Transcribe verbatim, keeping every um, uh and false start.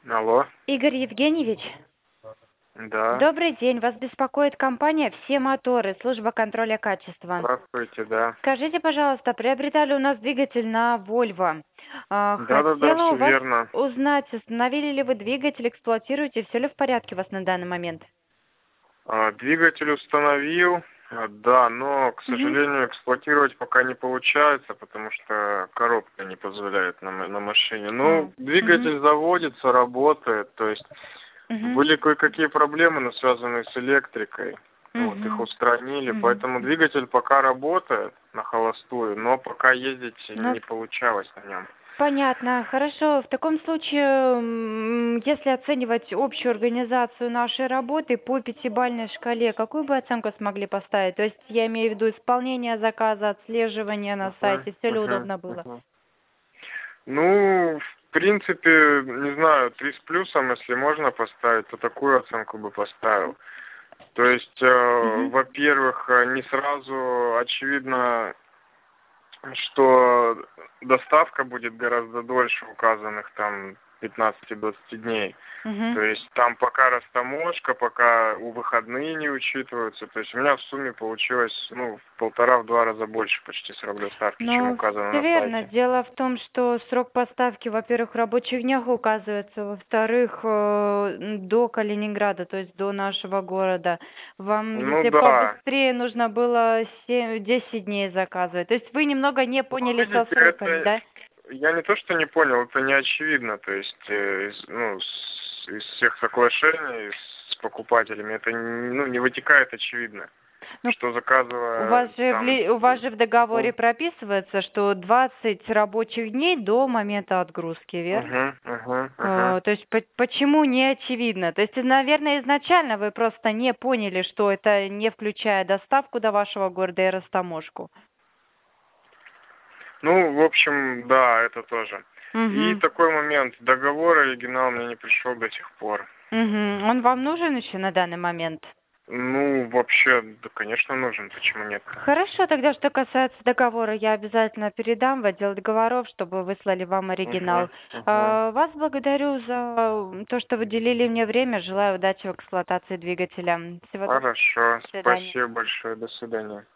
Алло, Игорь Евгеньевич, да, добрый день. Вас беспокоит компания «Все моторы», служба контроля качества. здравствуйте, да. Скажите, пожалуйста, приобретали у нас двигатель на Volvo. А, Да-да-да, Хотела все у вас верно. узнать, установили ли вы двигатель, эксплуатируете, все ли в порядке у вас на данный момент? А, Двигатель установил, а, да, но, к Угу. сожалению, эксплуатировать пока не получается, потому что коробка не позволяет на, м- на машине. А, Ну, угу. двигатель заводится, работает, то есть Угу. были кое-какие проблемы, но связанные с электрикой. Вот, их Угу. устранили, Угу. поэтому двигатель пока работает на холостую, но пока ездить Ну, не получалось на нем. понятно, хорошо. В таком случае, м, если оценивать общую организацию нашей работы по пятибалльной шкале, какую бы оценку смогли поставить? То есть я имею в виду исполнение заказа, отслеживание на Мгм, сайте, все ли мгм, удобно было? мгм. Ну, в принципе, не знаю, три с плюсом, если можно поставить, то такую оценку бы поставил. То есть, э, Мгм. во-первых, э, не сразу очевидно, что доставка будет гораздо дольше указанных там пятнадцати-двадцати дней. Мгм. То есть там пока растаможка, пока у выходные не учитываются. То есть у меня в сумме получилось, ну, в полтора-два раза больше почти срок доставки, чем Ну, указано все на верно. сайте. Дело в том, что срок поставки, во-первых, в рабочих днях указывается, во-вторых, э, м, до Калининграда, то есть до нашего города. Вам, Ну если да. побыстрее, нужно было семь, десять дней заказывать. То есть вы немного не Ну, поняли со видите, сроками, это да? я не то что не понял, это не очевидно. То есть, э, из, ну, с- из всех соглашений с покупателями это н- ну, не вытекает очевидно, Ну, что у вас заказывая же в, там. ли- у вас же в договоре Угу, прописывается, что двадцать рабочих дней до момента отгрузки, верно? угу, угу, угу. Э, то есть по почему не очевидно? То есть, наверное, изначально вы просто не поняли, что это не включая доставку до вашего города и растаможку. Ну, в общем, да, это тоже. И Мгм. такой момент, договор оригинал мне не пришел до сих пор. Мгм. Он вам нужен еще на данный момент? Ну, вообще, да, конечно, нужен, почему нет? Хорошо, тогда что касается договора, я обязательно передам в отдел договоров, чтобы выслали вам Угу, оригинал. угу. А, Вас благодарю за то, что вы уделили мне время. Желаю удачи в эксплуатации двигателя. Всего доброго. Хорошо, До свидания. спасибо большое, до свидания.